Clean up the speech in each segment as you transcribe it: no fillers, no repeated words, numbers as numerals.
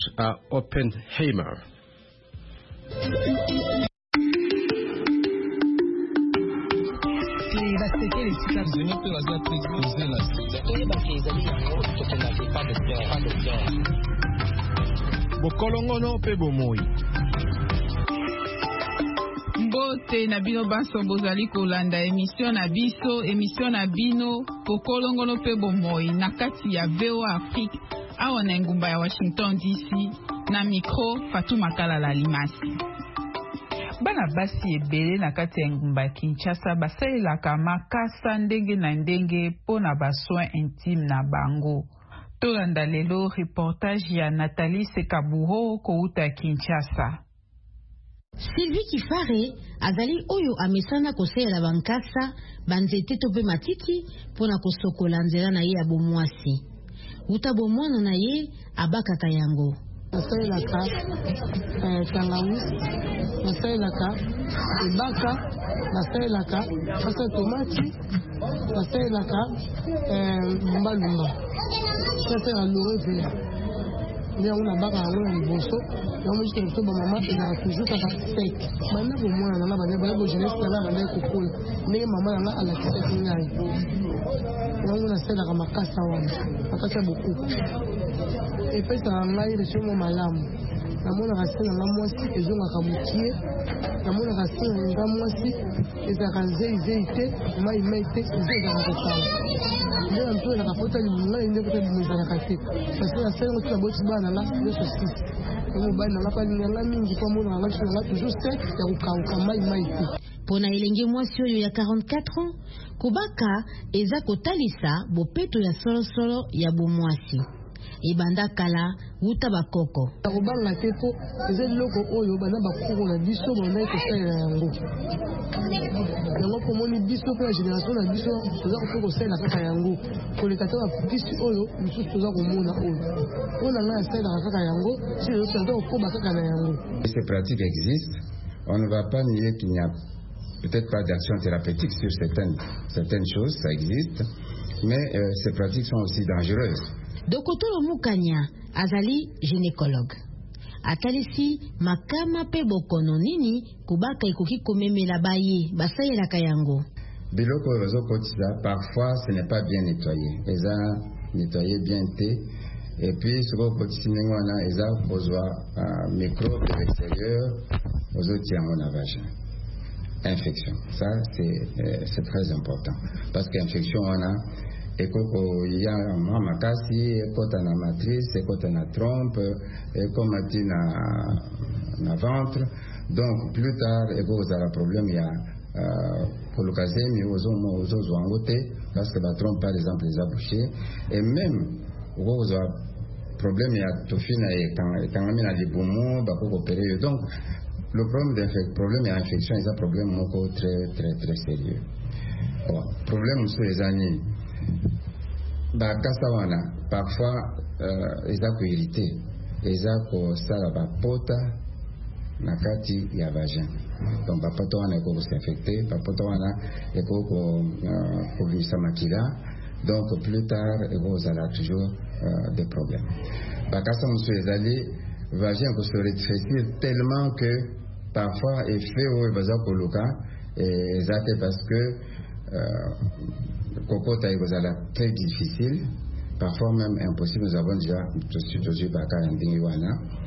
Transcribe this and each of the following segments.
à Oppenheimer. Bokolongono pe bomoi. Mbote na bino baso bozali kolanda émission na bino Bokolongono pe bomoi na kati ya VOA Afrique awa na ngumba ya Washington DC na micro Fatou Makala Limasi. Bana basi ebele na kati ya ngumba Kinshasa basalelaka makasa ndenge na ndenge pona basoin intime na bango. Tolanda lelo reportage ya Nathalie Sekaburo kouta Kinshasa. Sylvie Kifare azali oyo amesana kosela bankasa banzete to pe matiki pona kosokola nzela na ye ya bomwasi. Uta bomwana na ye abakaka yango. Nasalelaka tangawisi, nasalelaka ebaka, nasalelaka pasa tomati, nasalelaka mbalumba, nasalelaka loreve. Yango na baka yango na liboso yango jike mto ba mama ezaka toujours kaka sec banda bomwana nanga banda bo jeunesse nanga banda kokola ndenge mama nanga alakisaki ngai yango nasalelaka makasa wana makasa ya bokuku epesaka ngai resumo malamu namonaka se nanga mwasi ezongaka mokie namonaka se nanga mwasi ezalaka nzeizei te mai te ezalaka kokala nde na mtu ezalaka pota ngai nde pota ezalaka te parce que nasalengo tina boti bana nanga nyonso 6 yango bana nanga palinganga mingi po amonaka ngai so nanga toujours se ya kokauka mai te. Pona elenge mwasi oyo ya 44 ans kobaka eza kotalisa bopeto ya solosolo ya bomwasi. Ibanda kala wuta bakoko. Akobanga te po eza loko oyo bana bakoko na biso banda kosalela yango. Yango komoni biso pe la génération na biso toza kosalela kaka yango. Koleka ta bapukisi oyo biso toza komona oyo. Ona nga asalela kaka yango, si les autres toza kokoba kaka na yango. Ces pratiques existent. On ne va pas nier qu'il n'y a peut-être pas d'action thérapeutique sur certaines choses, ça existe, mais ces pratiques sont aussi dangereuses. Dokotolo Mukanya azali gynécologue. Atalisi makama pe bokono nini kubaka ikoki komemela baye basayelaka yango. Biloko ozokotisa parfois ce n'est pas bien nettoyé. Eza nettoyé bien té et puis ce qu'on continue wana eza kozwa microbe de l'extérieur ozotia mon vagin. Infection. Ça c'est très important parce qu'infection on a ekoko ya mama kasi ekota na matrice ekota na trompe ekomati na ventre donc plus tard ekozala problème ya polokazemi ozozwango te parce que la trompe par exemple les a bouchés et même okozala problème ya tofina ekangami na libumu bakokopere donc le problème ya infection est un problème moko très sérieux. Bon, problème so ezani bakasa wana parfois eza ko irrité eza ko sala bapota na kati ya vagin donc bapota wana eko s'infecter bapota wana eko ko visa makila donc plus tard eko zala toujours des problèmes bakasa muso ezali vagin ko se rétrécir tellement que parfois effet o baza koluka ezate parce que Kokota est très difficile, parfois même impossible. Nous avons déjà tout baka ndingiwana.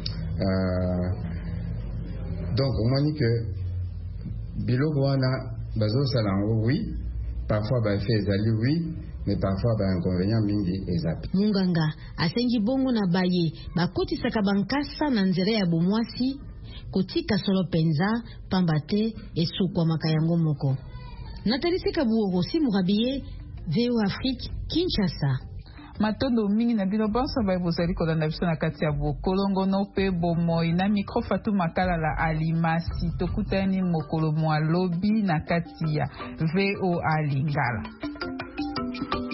Donc on dit que biloko wana bazo salango oui, parfois ba fait ezali oui, mais parfois ba inconvénient mingi ezapi. Munganga asengi bongo na baye bakoti saka bankasa na nzere ya bomwasi kotika solo penza pambate esukwa makayango moko. Nathalie Sekaburo si Murabiye VOA Afrique Kinshasa. Matondo mingi na bino banso ba bozali kolanda biso na kati ya Bokolongono pe bomoi na micro Fatou Makala Alimasi tokutani mokolo mwa lobi na kati ya VOA Lingala.